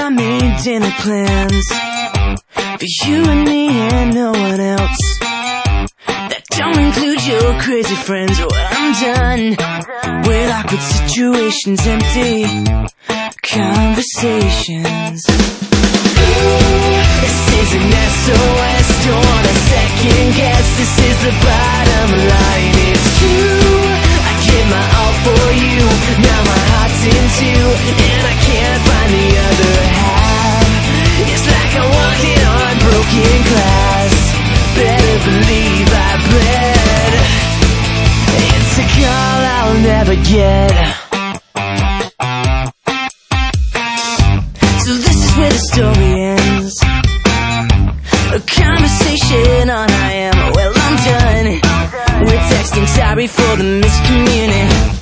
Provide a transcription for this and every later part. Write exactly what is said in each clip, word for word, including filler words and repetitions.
I made dinner plans for you and me and no one else. That don't include your crazy friends. Well, I'm done with awkward situations, empty conversations. Ooh, this is an S O S, don't wanna second guess. This is the bottom line, it's true. I give my all for you, now my heart's in two, and I can't find the other half. It's like I'm walking on broken glass. Better believe I bled. It's a call I'll never get. So this is where the story ends. A conversation on I am. Well, I'm done. We're texting, sorry for the miscommunication.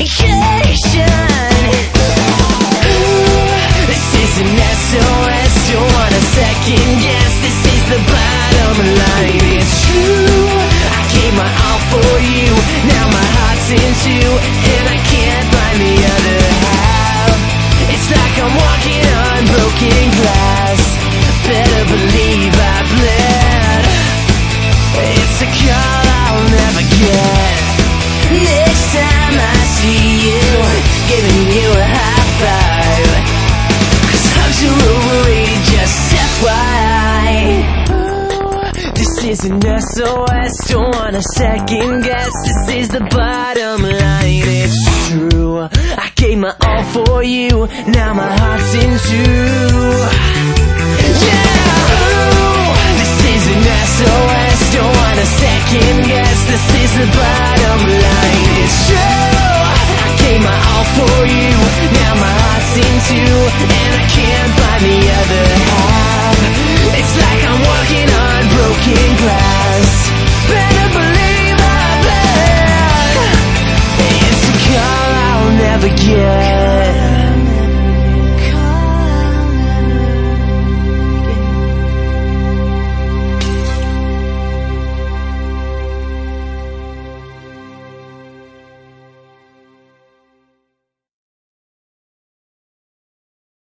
Ooh, this is an S O S, don't wanna second guess. This is the bottom line, it's true. I gave my all for you, now my heart's in two, and I can't find the other half. It's like I'm walking on broken glass. Better believe I bled. It's a call I'll never get. Next time I see you, giving you a high five, 'cause hugs are overrated, just F Y I. Ooh, this is an S O S, don't wanna second guess. This is the bottom line, it's true. I gave my all for you, now my heart's in two. Yeah, ooh, this is an S O S, don't wanna second guess. This is the bottom line, it's true. I gave my all for you, now my heart's in two, and I can't find the other half. It's like I'm walking on broken glass. Better believe I bled. It's a call I'll never get.